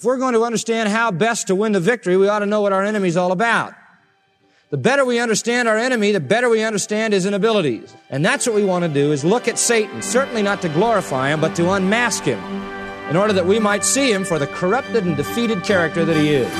we're going to understand how best to win the victory, we ought to know what our enemy's all about. The better we understand our enemy, the better we understand his inabilities. And that's what we want to do, is look at Satan, certainly not to glorify him, but to unmask him, in order that we might see him for the corrupted and defeated character that he is.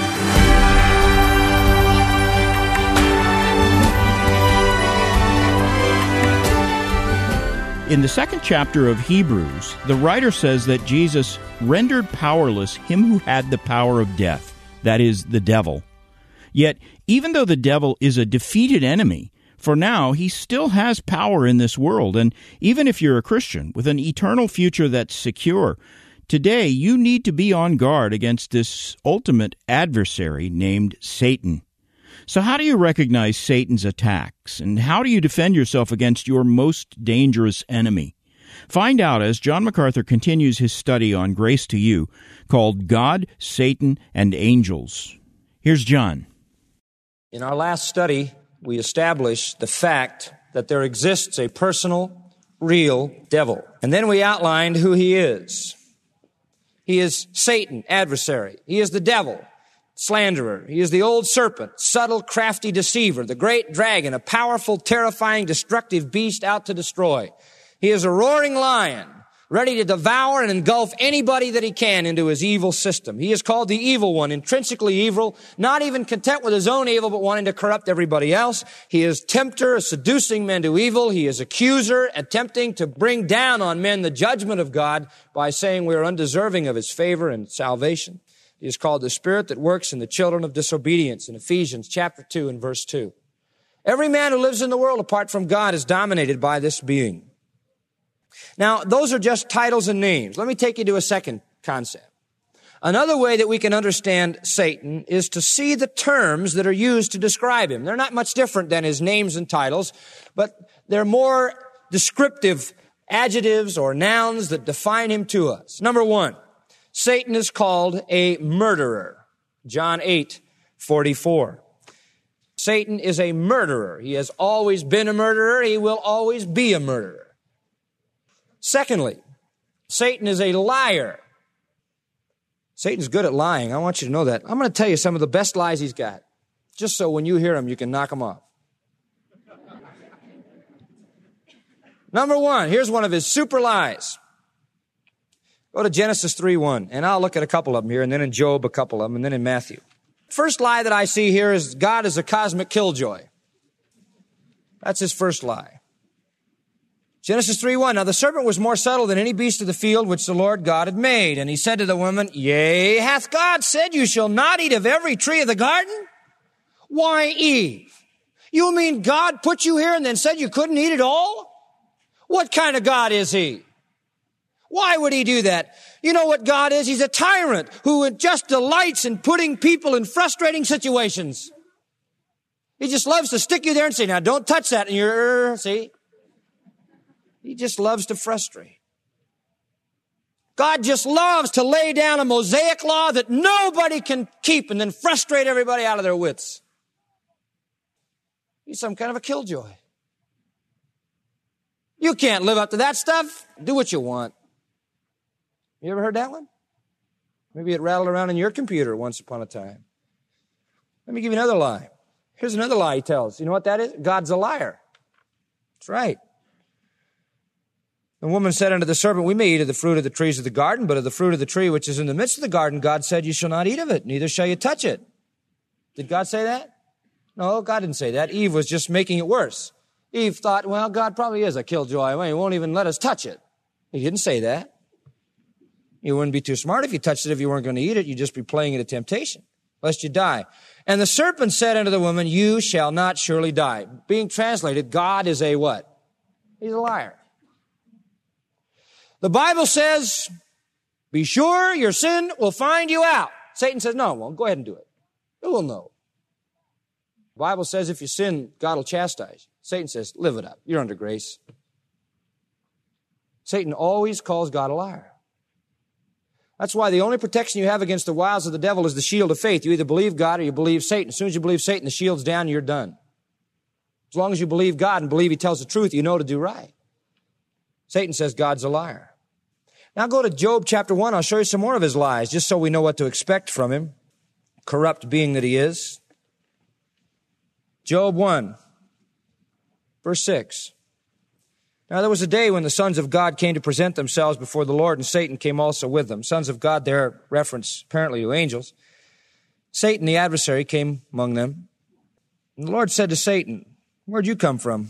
In the second chapter of Hebrews, the writer says that Jesus rendered powerless him who had the power of death, that is, the devil. Yet, even though the devil is a defeated enemy, for now he still has power in this world, and even if you're a Christian with an eternal future that's secure, today you need to be on guard against this ultimate adversary named Satan. So how do you recognize Satan's attacks, and how do you defend yourself against your most dangerous enemy? Find out as John MacArthur continues his study on Grace to You, called God, Satan, and Angels. Here's John. In our last study, we established the fact that there exists a personal, real devil. And then we outlined who he is. He is Satan, adversary. He is the devil, slanderer. He is the old serpent, subtle, crafty deceiver, the great dragon, a powerful, terrifying, destructive beast out to destroy. He is a roaring lion, ready to devour and engulf anybody that he can into his evil system. He is called the evil one, intrinsically evil, not even content with his own evil, but wanting to corrupt everybody else. He is tempter, seducing men to evil. He is accuser, attempting to bring down on men the judgment of God by saying we are undeserving of his favor and salvation. He is called the spirit that works in the children of disobedience in Ephesians chapter 2 and verse 2. Every man who lives in the world apart from God is dominated by this being. Now, those are just titles and names. Let me take you to a second concept. Another way that we can understand Satan is to see the terms that are used to describe him. They're not much different than his names and titles, but they're more descriptive adjectives or nouns that define him to us. Number one, Satan is called a murderer. John 8:44. Satan is a murderer. He has always been a murderer. He will always be a murderer. Secondly, Satan is a liar. Satan's good at lying. I want you to know that. I'm going to tell you some of the best lies he's got, just so when you hear them, you can knock them off. Number one, here's one of his super lies. Go to Genesis 3:1, and I'll look at a couple of them here, and then in Job, a couple of them, and then in Matthew. First lie that I see here is God is a cosmic killjoy. That's his first lie. Genesis 3:1, now the serpent was more subtle than any beast of the field which the Lord God had made. And he said to the woman, yea, hath God said you shall not eat of every tree of the garden? Why, Eve, you mean God put you here and then said you couldn't eat it all? What kind of God is he? Why would he do that? You know what God is? He's a tyrant who just delights in putting people in frustrating situations. He just loves to stick you there and say, now don't touch that. And you're, see? He just loves to frustrate. God just loves to lay down a Mosaic law that nobody can keep and then frustrate everybody out of their wits. He's some kind of a killjoy. You can't live up to that stuff. Do what you want. You ever heard that one? Maybe it rattled around in your computer once upon a time. Let me give you another lie. Here's another lie he tells. You know what that is? God's a liar. That's right. The woman said unto the serpent, we may eat of the fruit of the trees of the garden, but of the fruit of the tree which is in the midst of the garden, God said, you shall not eat of it, neither shall you touch it. Did God say that? No, God didn't say that. Eve was just making it worse. Eve thought, well, God probably is a killjoy. Well, he won't even let us touch it. He didn't say that. You wouldn't be too smart if you touched it if you weren't going to eat it. You'd just be playing it a temptation, lest you die. And the serpent said unto the woman, you shall not surely die. Being translated, God is a what? He's a liar. The Bible says, be sure your sin will find you out. Satan says, no, it won't. Go ahead and do it. It will know. The Bible says if you sin, God will chastise you. Satan says, live it up. You're under grace. Satan always calls God a liar. That's why the only protection you have against the wiles of the devil is the shield of faith. You either believe God or you believe Satan. As soon as you believe Satan, the shield's down, you're done. As long as you believe God and believe he tells the truth, you know to do right. Satan says God's a liar. Now go to Job chapter 1. I'll show you some more of his lies, just so we know what to expect from him, corrupt being that he is. Job 1, verse 6. Now there was a day when the sons of God came to present themselves before the Lord, and Satan came also with them. Sons of God there, reference apparently to angels. Satan, the adversary, came among them. And the Lord said to Satan, "Where'd you come from?"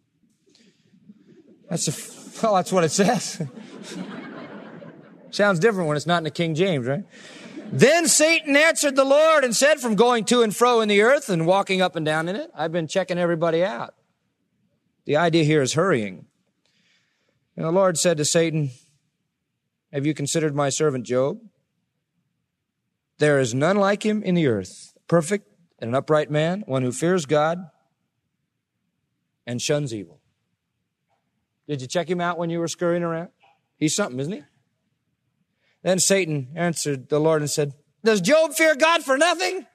That's what it says. Sounds different when it's not in the King James, right? Then Satan answered the Lord and said, "From going to and fro in the earth and walking up and down in it, I've been checking everybody out." The idea here is hurrying. And the Lord said to Satan, "Have you considered my servant Job? There is none like him in the earth, perfect and an upright man, one who fears God and shuns evil." Did you check him out when you were scurrying around? He's something, isn't he? Then Satan answered the Lord and said, "Does Job fear God for nothing?"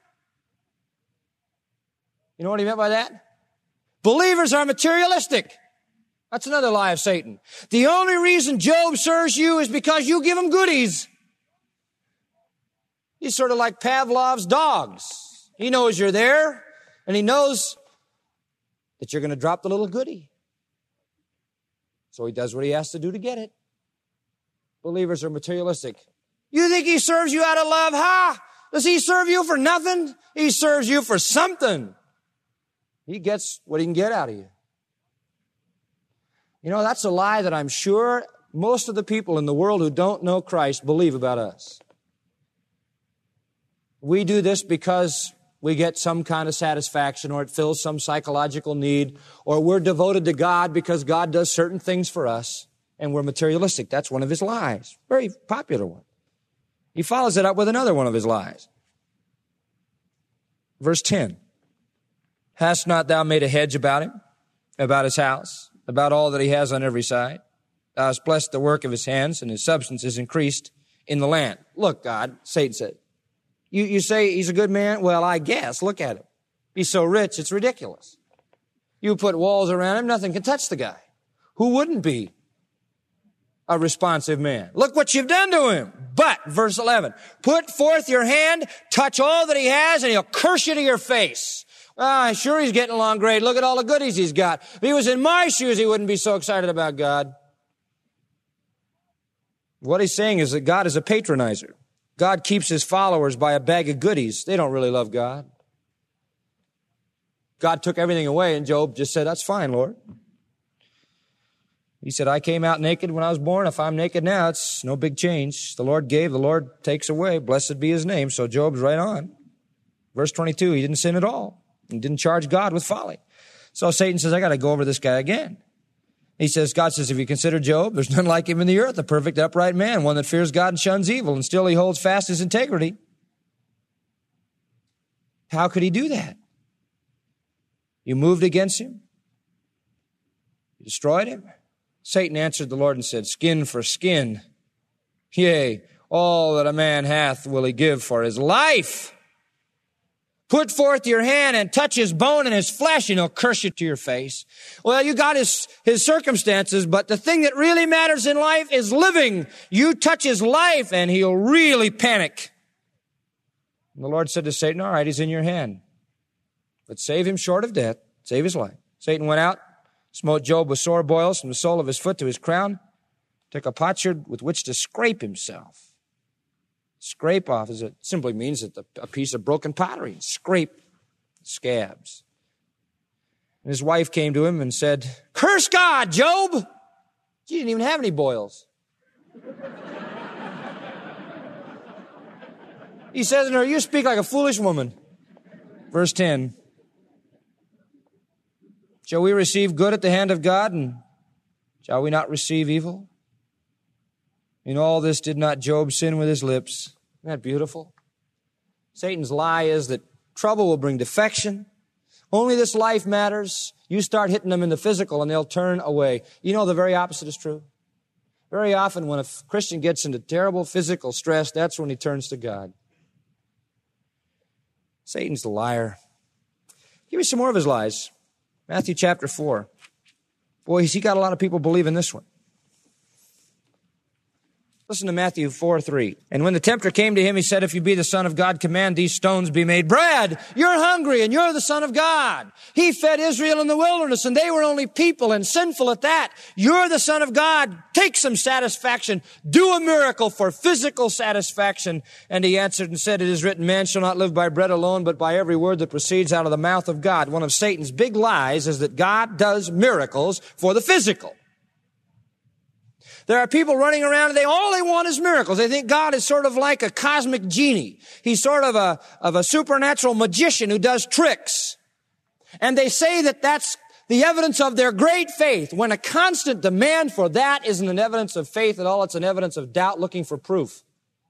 You know what he meant by that? Believers are materialistic. That's another lie of Satan. The only reason Job serves you is because you give him goodies. He's sort of like Pavlov's dogs. He knows you're there, and he knows that you're going to drop the little goodie. So he does what he has to do to get it. Believers are materialistic. You think he serves you out of love? Ha! Does he serve you for nothing? He serves you for something. He gets what he can get out of you. You know, that's a lie that I'm sure most of the people in the world who don't know Christ believe about us. We do this because we get some kind of satisfaction, or it fills some psychological need, or we're devoted to God because God does certain things for us, and we're materialistic. That's one of his lies. Very popular one. He follows it up with another one of his lies. Verse 10. Hast not thou made a hedge about him, about his house, about all that he has on every side? Thou hast blessed the work of his hands, and his substance is increased in the land. Look, God, Satan said, you say he's a good man? Well, I guess. Look at him. He's so rich, it's ridiculous. You put walls around him, nothing can touch the guy. Who wouldn't be a responsive man? Look what you've done to him. But, verse 11, put forth your hand, touch all that he has, and he'll curse you to your face. Sure, he's getting along great. Look at all the goodies he's got. If he was in my shoes, he wouldn't be so excited about God. What he's saying is that God is a patronizer. God keeps his followers by a bag of goodies. They don't really love God. God took everything away, and Job just said, "That's fine, Lord." He said, "I came out naked when I was born. If I'm naked now, it's no big change. The Lord gave, the Lord takes away. Blessed be his name." So Job's right on. Verse 22, he didn't sin at all. He didn't charge God with folly. So Satan says, "I got to go over this guy again." He says, God says, "If you consider Job, there's none like him in the earth, a perfect upright man, one that fears God and shuns evil, and still he holds fast his integrity." How could he do that? You moved against him? You destroyed him? Satan answered the Lord and said, "Skin for skin. Yea, all that a man hath will he give for his life. Put forth your hand and touch his bone and his flesh, and he'll curse you to your face." Well, you got his circumstances, but the thing that really matters in life is living. You touch his life, and he'll really panic. And the Lord said to Satan, "All right, he's in your hand. But save him short of death. Save his life." Satan went out, smote Job with sore boils from the sole of his foot to his crown, took a potsherd with which to scrape himself. Scrape off simply means that a piece of broken pottery. Scrape scabs. And his wife came to him and said, "Curse God, Job." She didn't even have any boils. He says to her, "You speak like a foolish woman." Verse 10. Shall we receive good at the hand of God, and shall we not receive evil? In all this did not Job sin with his lips. Isn't that beautiful? Satan's lie is that trouble will bring defection. Only this life matters. You start hitting them in the physical and they'll turn away. You know the very opposite is true. Very often when a Christian gets into terrible physical stress, that's when he turns to God. Satan's the liar. Give me some more of his lies. Matthew chapter 4. Boy, he got a lot of people believing this one. Listen to Matthew 4:3. And when the tempter came to him, he said, if you be the Son of God, command these stones be made bread. You're hungry and you're the Son of God. He fed Israel in the wilderness and they were only people and sinful at that. You're the Son of God. Take some satisfaction. Do a miracle for physical satisfaction. And he answered and said, it is written, man shall not live by bread alone, but by every word that proceeds out of the mouth of God. One of Satan's big lies is that God does miracles for the physical. There are people running around and all they want is miracles. They think God is sort of like a cosmic genie. He's sort of a supernatural magician who does tricks. And they say that that's the evidence of their great faith, when a constant demand for that isn't an evidence of faith at all. It's an evidence of doubt looking for proof.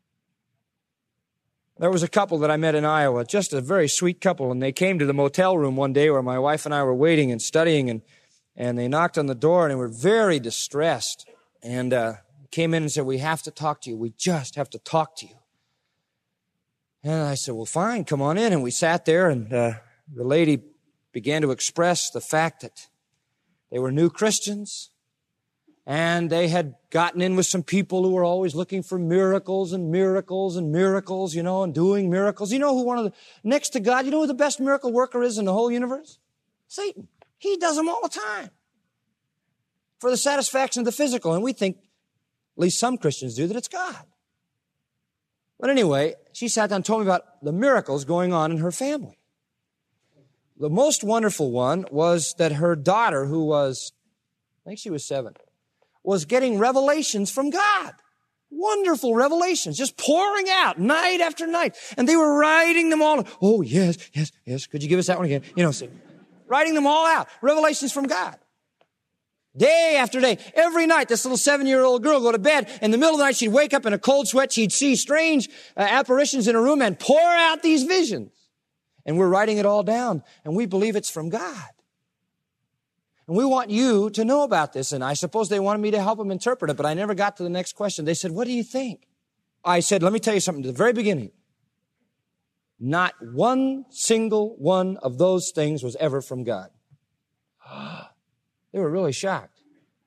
There was a couple that I met in Iowa, just a very sweet couple, and they came to the motel room one day where my wife and I were waiting and studying, and they knocked on the door and they were very distressed. And came in and said, we have to talk to you. We just have to talk to you. And I said, well, fine, come on in. And we sat there, and the lady began to express the fact that they were new Christians, and they had gotten in with some people who were always looking for miracles and miracles and miracles, and doing miracles. You know who next to God, you know who the best miracle worker is in the whole universe? Satan. He does them all the time for the satisfaction of the physical. And we think, at least some Christians do, that it's God. But anyway, she sat down and told me about the miracles going on in her family. The most wonderful one was that her daughter, who was, I think she was 7, was getting revelations from God. Wonderful revelations, just pouring out night after night. And they were writing them all. Oh, yes. Could you give us that one again? Writing them all out. Revelations from God. Day after day, every night, this little 7-year-old girl would go to bed. In the middle of the night, she'd wake up in a cold sweat. She'd see strange apparitions in her room and pour out these visions. And we're writing it all down, and we believe it's from God. And we want you to know about this. And I suppose they wanted me to help them interpret it, but I never got to the next question. They said, what do you think? I said, let me tell you something. At the very beginning, not one single one of those things was ever from God. They were really shocked.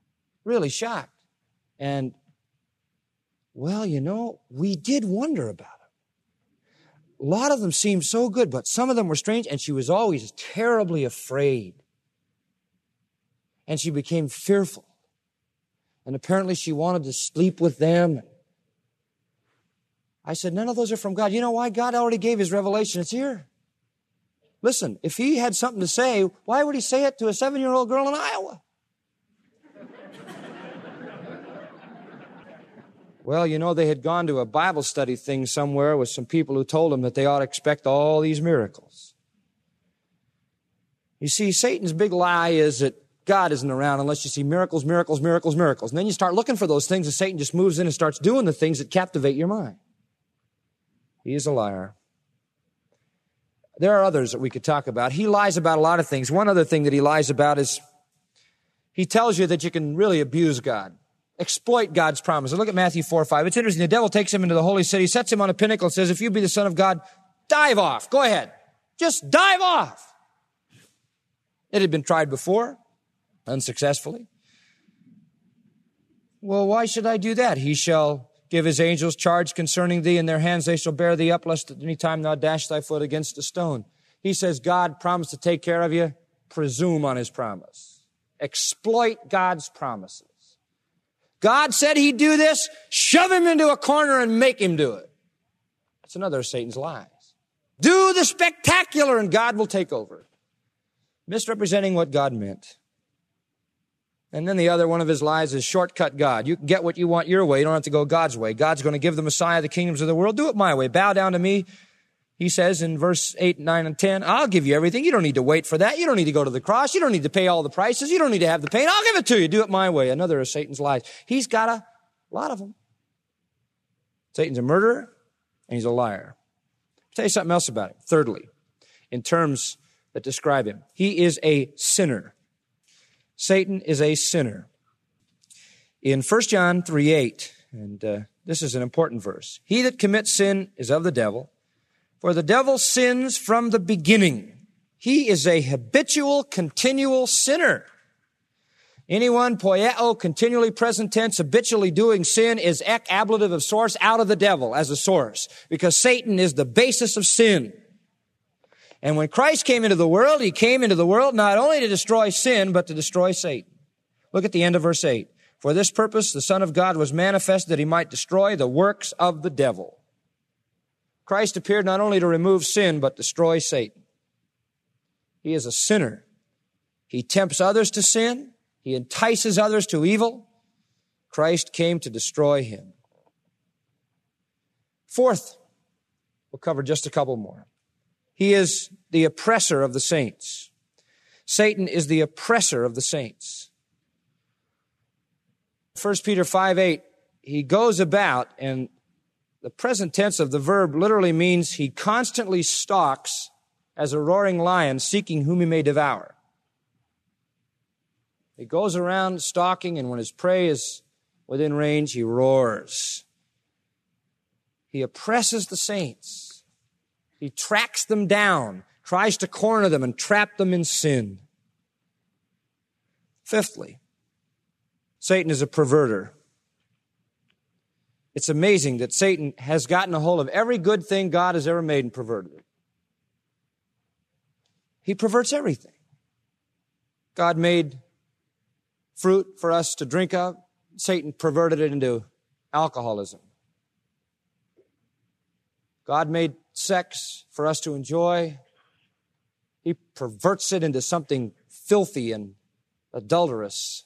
And, well, we did wonder about it. A lot of them seemed so good, but some of them were strange, and she was always terribly afraid. And she became fearful. And apparently she wanted to sleep with them. I said, none of those are from God. You know why? God already gave his revelation. It's here. Listen, if he had something to say, why would he say it to a 7-year-old girl in Iowa? Well, they had gone to a Bible study thing somewhere with some people who told them that they ought to expect all these miracles. You see, Satan's big lie is that God isn't around unless you see miracles. And then you start looking for those things, and Satan just moves in and starts doing the things that captivate your mind. He is a liar. There are others that we could talk about. He lies about a lot of things. One other thing that he lies about is he tells you that you can really abuse God, exploit God's promise. Look at Matthew 4:5. It's interesting. The devil takes him into the holy city, sets him on a pinnacle, and says, if you be the Son of God, dive off. Go ahead. Just dive off. It had been tried before, unsuccessfully. Well, why should I do that? He shall give his angels charge concerning thee. In their hands they shall bear thee up, lest at any time thou dash thy foot against a stone. He says God promised to take care of you. Presume on his promise. Exploit God's promises. God said he'd do this. Shove him into a corner and make him do it. That's another of Satan's lies. Do the spectacular and God will take over. Misrepresenting what God meant. And then the other one of his lies is shortcut God. You can get what you want your way. You don't have to go God's way. God's going to give the Messiah the kingdoms of the world. Do it my way. Bow down to me. He says in verse 8, 9, and 10, I'll give you everything. You don't need to wait for that. You don't need to go to the cross. You don't need to pay all the prices. You don't need to have the pain. I'll give it to you. Do it my way. Another of Satan's lies. He's got a lot of them. Satan's a murderer and he's a liar. I'll tell you something else about him. Thirdly, in terms that describe him, he is a sinner. Satan is a sinner. In 1 John 3:8, and this is an important verse, he that commits sin is of the devil, for the devil sins from the beginning. He is a habitual, continual sinner. Anyone, poieo, continually present tense, habitually doing sin, is ek, ablative of source, out of the devil as a source, because Satan is the basis of sin. And when Christ came into the world, he came into the world not only to destroy sin, but to destroy Satan. Look at the end of verse 8. For this purpose, the Son of God was manifested that he might destroy the works of the devil. Christ appeared not only to remove sin, but destroy Satan. He is a sinner. He tempts others to sin. He entices others to evil. Christ came to destroy him. Fourth, we'll cover just a couple more. He is the oppressor of the saints. Satan is the oppressor of the saints. 1 Peter 5:8, he goes about, and the present tense of the verb literally means he constantly stalks as a roaring lion, seeking whom he may devour. He goes around stalking, and when his prey is within range, he roars. He oppresses the saints. He tracks them down, tries to corner them and trap them in sin. Fifthly, Satan is a perverter. It's amazing that Satan has gotten a hold of every good thing God has ever made and perverted it. He perverts everything. God made fruit for us to drink of. Satan perverted it into alcoholism. God made sex for us to enjoy. He perverts it into something filthy and adulterous.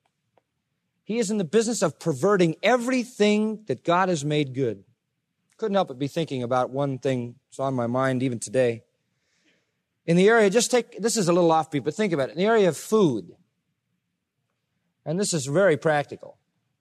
He is in the business of perverting everything that God has made good. Couldn't help but be thinking about one thing that's on my mind even today. In the area, this is a little offbeat, but think about it. In the area of food, and this is very practical,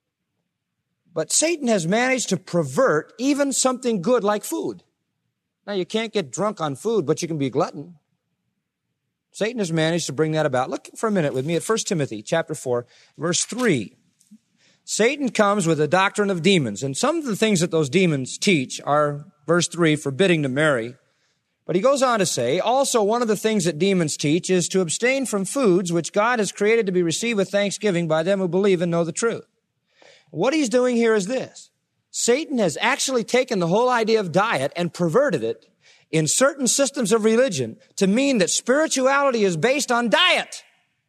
but Satan has managed to pervert even something good like food. Now, you can't get drunk on food, but you can be a glutton. Satan has managed to bring that about. Look for a minute with me at 1 Timothy chapter 4, verse 3. Satan comes with a doctrine of demons, and some of the things that those demons teach are, verse 3, forbidding to marry. But he goes on to say, also one of the things that demons teach is to abstain from foods which God has created to be received with thanksgiving by them who believe and know the truth. What he's doing here is this. Satan has actually taken the whole idea of diet and perverted it in certain systems of religion to mean that spirituality is based on diet.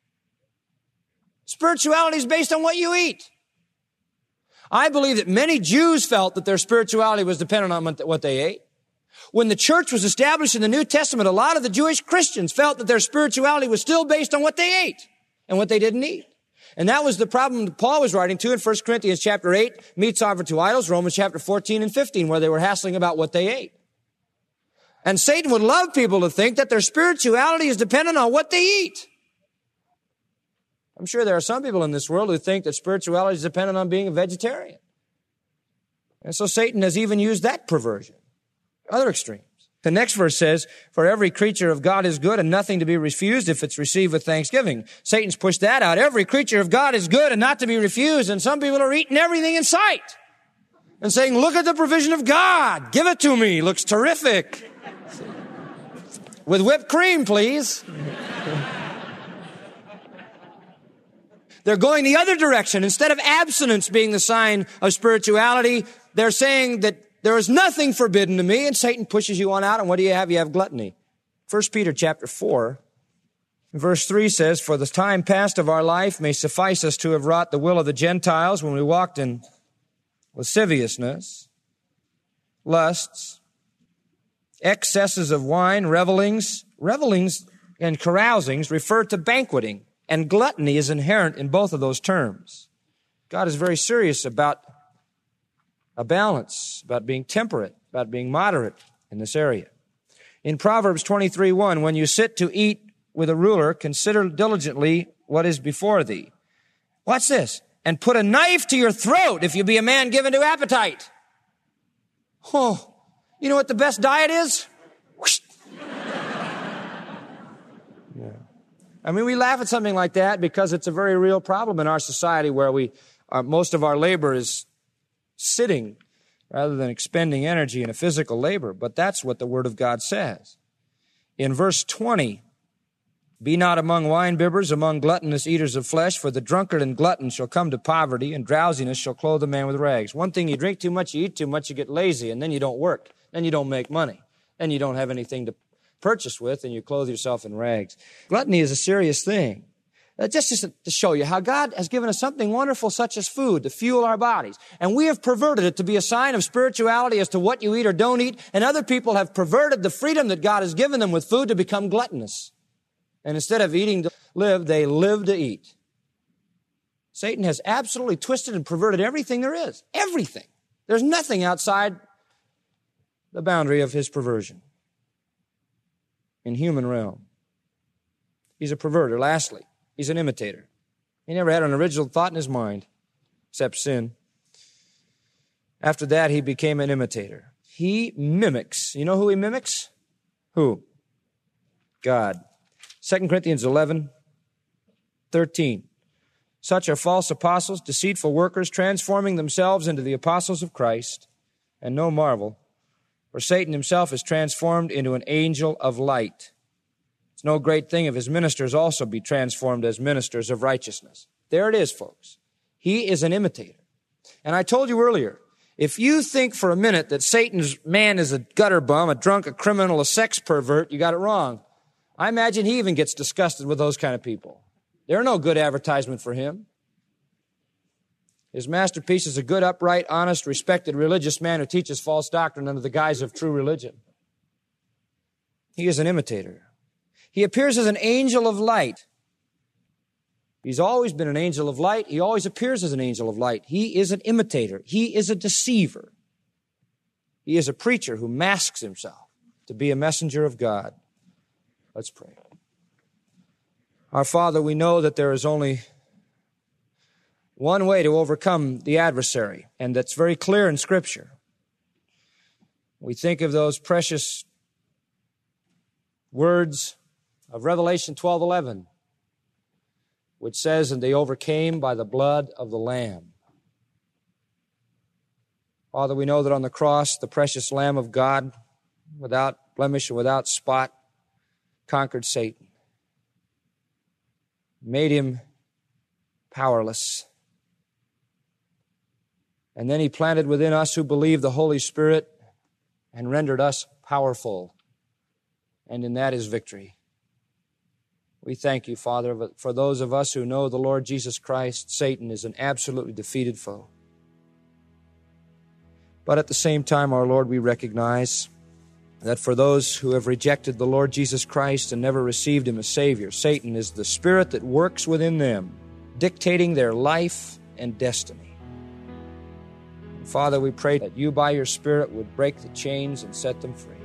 Spirituality is based on what you eat. I believe that many Jews felt that their spirituality was dependent on what they ate. When the church was established in the New Testament, a lot of the Jewish Christians felt that their spirituality was still based on what they ate and what they didn't eat. And that was the problem that Paul was writing to in 1 Corinthians chapter 8, meats offered to idols, Romans chapter 14 and 15, where they were hassling about what they ate. And Satan would love people to think that their spirituality is dependent on what they eat. I'm sure there are some people in this world who think that spirituality is dependent on being a vegetarian. And so Satan has even used that perversion. Other extremes. The next verse says, for every creature of God is good and nothing to be refused if it's received with thanksgiving. Satan's pushed that out. Every creature of God is good and not to be refused. And some people are eating everything in sight and saying, look at the provision of God. Give it to me. Looks terrific. With whipped cream, please. They're going the other direction. Instead of abstinence being the sign of spirituality, they're saying that there is nothing forbidden to me, and Satan pushes you on out, and what do you have? You have gluttony. 1 Peter chapter 4, verse 3 says, for the time past of our life may suffice us to have wrought the will of the Gentiles when we walked in lasciviousness, lusts, excesses of wine, revelings and carousings refer to banqueting, and gluttony is inherent in both of those terms. God is very serious about a balance, about being temperate, about being moderate in this area. In Proverbs 23:1, when you sit to eat with a ruler, consider diligently what is before thee. Watch this. And put a knife to your throat if you be a man given to appetite. Oh, you know what the best diet is? Yeah. I mean, we laugh at something like that because it's a very real problem in our society where most of our labor is sitting rather than expending energy in a physical labor. But that's what the Word of God says. In verse 20, Be not among winebibbers, among gluttonous eaters of flesh, for the drunkard and glutton shall come to poverty, and drowsiness shall clothe a man with rags. One thing, you drink too much, you eat too much, you get lazy, and then you don't work. Then you don't make money. Then you don't have anything to purchase with, and you clothe yourself in rags. Gluttony is a serious thing. Just to show you how God has given us something wonderful such as food to fuel our bodies. And we have perverted it to be a sign of spirituality as to what you eat or don't eat. And other people have perverted the freedom that God has given them with food to become gluttonous. And instead of eating to live, they live to eat. Satan has absolutely twisted and perverted everything there is. Everything. There's nothing outside the boundary of his perversion in human realm. He's a perverter. Lastly, he's an imitator. He never had an original thought in his mind, except sin. After that, he became an imitator. He mimics. You know who he mimics? Who? God. 2 Corinthians 11:13. Such are false apostles, deceitful workers, transforming themselves into the apostles of Christ. And no marvel, for Satan himself is transformed into an angel of light. It's no great thing if his ministers also be transformed as ministers of righteousness. There it is, folks. He is an imitator. And I told you earlier, if you think for a minute that Satan's man is a gutter bum, a drunk, a criminal, a sex pervert, you got it wrong. I imagine he even gets disgusted with those kind of people. They're no good advertisement for him. His masterpiece is a good, upright, honest, respected religious man who teaches false doctrine under the guise of true religion. He is an imitator. He appears as an angel of light. He's always been an angel of light. He always appears as an angel of light. He is an imitator. He is a deceiver. He is a preacher who masks himself to be a messenger of God. Let's pray. Our Father, we know that there is only one way to overcome the adversary, and that's very clear in Scripture. We think of those precious words of Revelation 12:11, which says, and they overcame by the blood of the Lamb. Father, we know that on the cross, the precious Lamb of God, without blemish and without spot, conquered Satan, made him powerless. And then he planted within us who believe the Holy Spirit and rendered us powerful. And in that is victory. We thank you, Father, for those of us who know the Lord Jesus Christ. Satan is an absolutely defeated foe. But at the same time, our Lord, we recognize that for those who have rejected the Lord Jesus Christ and never received Him as Savior, Satan is the spirit that works within them, dictating their life and destiny. And Father, we pray that you by your Spirit would break the chains and set them free.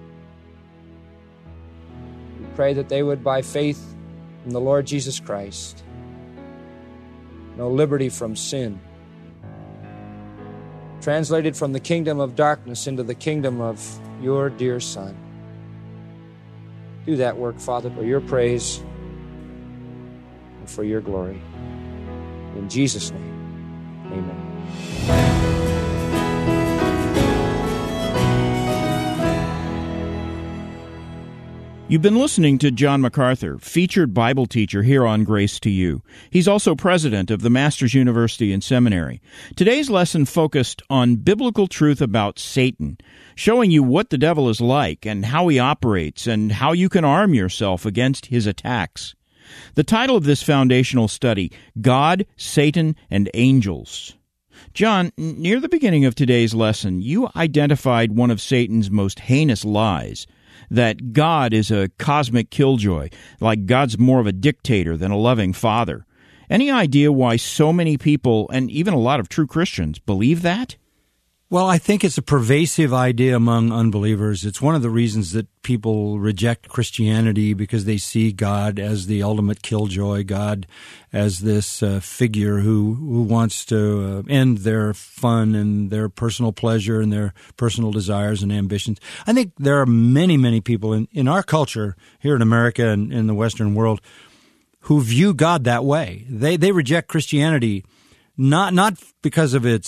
We pray that they would, by faith in the Lord Jesus Christ, know liberty from sin, translated from the kingdom of darkness into the kingdom of your dear Son. Do that work, Father, for your praise and for your glory. In Jesus' name, amen. You've been listening to John MacArthur, featured Bible teacher here on Grace to You. He's also president of the Masters University and Seminary. Today's lesson focused on biblical truth about Satan, showing you what the devil is like and how he operates and how you can arm yourself against his attacks. The title of this foundational study, God, Satan, and Angels. John, near the beginning of today's lesson, you identified one of Satan's most heinous lies, that God is a cosmic killjoy, like God's more of a dictator than a loving father. Any idea why so many people, and even a lot of true Christians, believe that? Well, I think it's a pervasive idea among unbelievers. It's one of the reasons that people reject Christianity, because they see God as the ultimate killjoy, God as this figure who wants to end their fun and their personal pleasure and their personal desires and ambitions. I think there are many, many people in our culture here in America and in the Western world who view God that way. They reject Christianity not because of its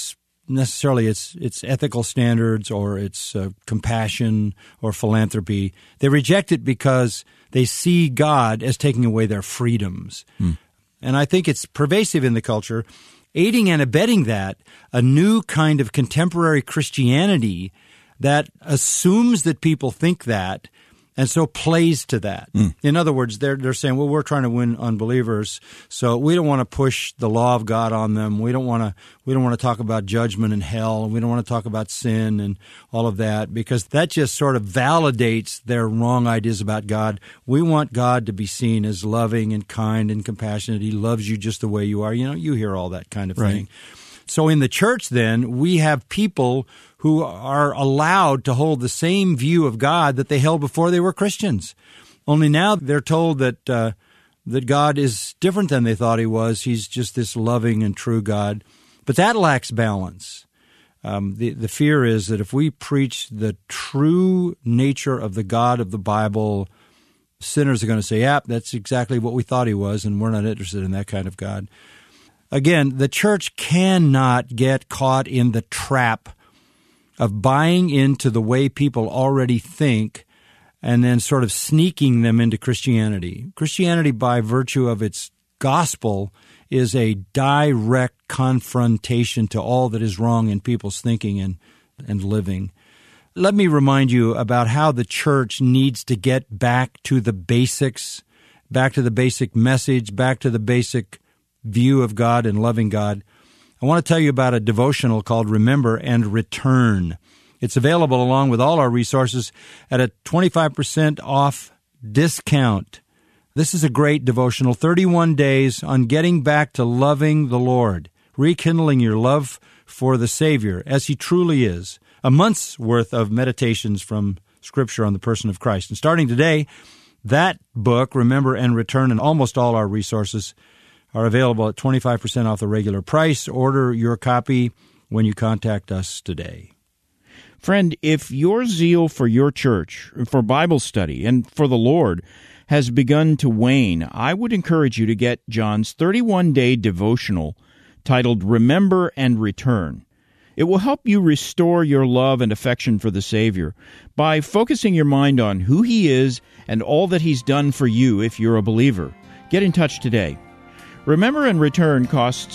necessarily its ethical standards or its compassion or philanthropy. They reject it because they see God as taking away their freedoms. And I think it's pervasive in the culture, aiding and abetting that, a new kind of contemporary Christianity that assumes that people think that and so plays to that. In other words, they're saying, well, we're trying to win unbelievers, so we don't want to push the law of God on them. We don't want to talk about judgment and hell. We don't want to talk about sin and all of that, because that just sort of validates their wrong ideas about God. We want God to be seen as loving and kind and compassionate. He loves you just the way you are. You hear all that kind of thing. So in the church, then, we have people who are allowed to hold the same view of God that they held before they were Christians. Only now they're told that God is different than they thought He was. He's just this loving and true God. But that lacks balance. The fear is that if we preach the true nature of the God of the Bible, sinners are going to say, "Yep, that's exactly what we thought He was, and we're not interested in that kind of God." Again, the church cannot get caught in the trap of buying into the way people already think and then sort of sneaking them into Christianity. Christianity, by virtue of its gospel, is a direct confrontation to all that is wrong in people's thinking and living. Let me remind you about how the church needs to get back to the basics, back to the basic message, back to the basic view of God and loving God. I want to tell you about a devotional called Remember and Return. It's available along with all our resources at a 25% off discount. This is a great devotional, 31 days on getting back to loving the Lord, rekindling your love for the Savior as He truly is. A month's worth of meditations from Scripture on the person of Christ. And starting today, that book, Remember and Return, and almost all our resources are available at 25% off the regular price. Order your copy when you contact us today. Friend, if your zeal for your church, for Bible study, and for the Lord has begun to wane, I would encourage you to get John's 31-day devotional titled Remember and Return. It will help you restore your love and affection for the Savior by focusing your mind on who He is and all that He's done for you if you're a believer. Get in touch today. Remember and Return costs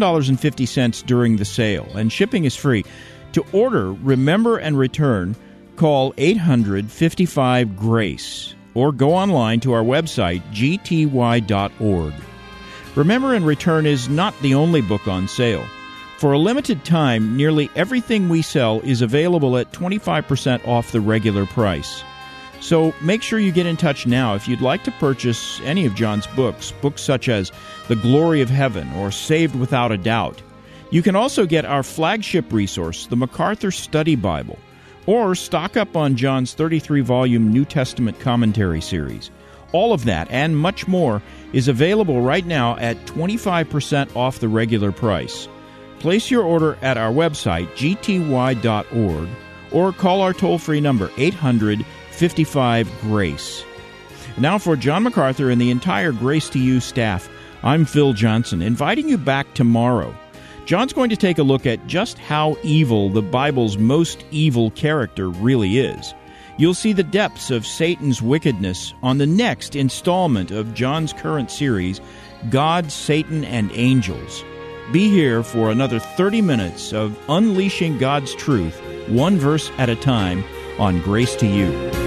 $7.50 during the sale, and shipping is free. To order Remember and Return, call 855-GRACE or go online to our website, gty.org. Remember and Return is not the only book on sale. For a limited time, nearly everything we sell is available at 25% off the regular price. So make sure you get in touch now if you'd like to purchase any of John's books such as The Glory of Heaven or Saved Without a Doubt. You can also get our flagship resource, the MacArthur Study Bible, or stock up on John's 33-volume New Testament commentary series. All of that and much more is available right now at 25% off the regular price. Place your order at our website, gty.org, or call our toll-free number, 800-55-GRACE. Now for John MacArthur and the entire Grace to You staff, I'm Phil Johnson, inviting you back tomorrow. John's going to take a look at just how evil the Bible's most evil character really is. You'll see the depths of Satan's wickedness on the next installment of John's current series, God, Satan, and Angels. Be here for another 30 minutes of unleashing God's truth, one verse at a time, on Grace to You.